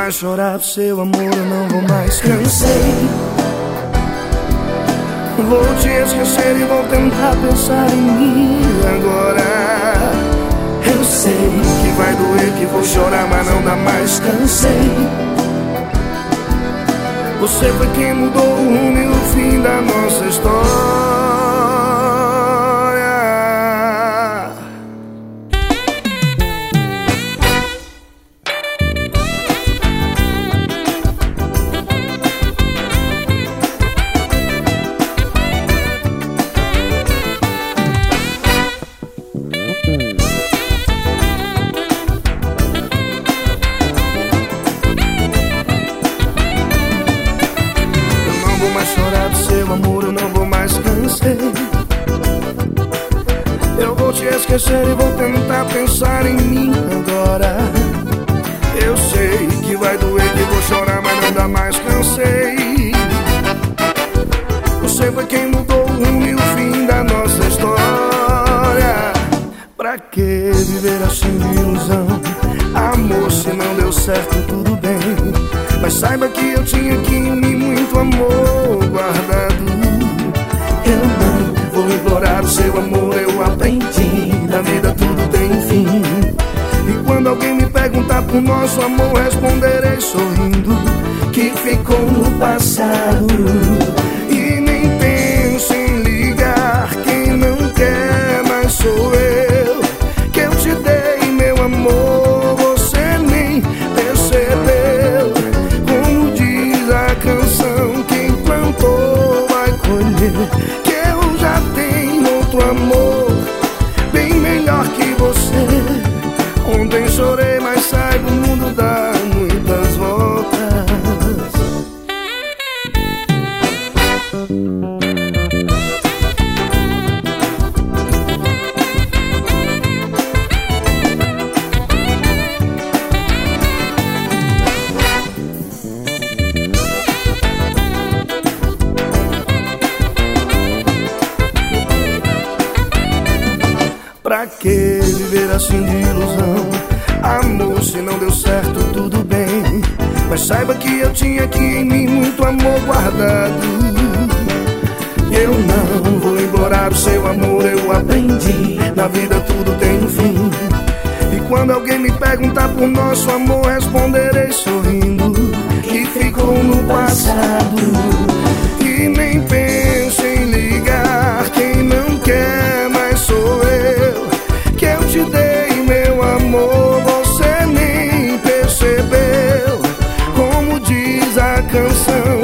mais chorar pro seu amor, eu não vou mais. Cansei. Vou te esquecer e vou tentar pensar em mim agora. Eu sei que vai doer, que vou chorar, mas não dá mais. Cansei. Você foi quem mudou o rumo e o fim da nossa história. Chorar do seu amor, eu não vou mais. Cansei. Eu vou te esquecer e vou tentar pensar em mim agora. Eu sei que vai doer, que vou chorar, mas não dá mais. Cansei. Você foi quem mudou o rumo e o fim da nossa história. Pra que viver assim de ilusão? Amor, se não deu certo, tudo bem, mas saiba que eu tinha aqui em mim muito amor guardado. Eu não vou implorar o seu amor, eu aprendi, na vida tudo tem fim. E quando alguém me perguntar por nosso amor, responderei sorrindo que ficou no passado. E nem penso em ligar, quem não quer mais sou eu. Que eu te dei meu amor, você nem percebeu. Como diz a canção, quem plantou vai colher. Que eu já tenho outro amor, bem melhor que você. Ontem chorei, mas saiba, o mundo dá muitas voltas. Pra que viver assim de ilusão? Amor, se não deu certo, tudo bem, mas saiba que eu tinha aqui em mim muito amor guardado. Eu não vou implorar o seu amor, eu aprendi, na vida tudo tem um fim. E quando alguém me perguntar por nosso amor, responderei sorrindo que ficou no passado. E nem penso em ligar, quem não quer mais sou eu. Que eu te dei meu amor, você nem percebeu. Como diz a canção,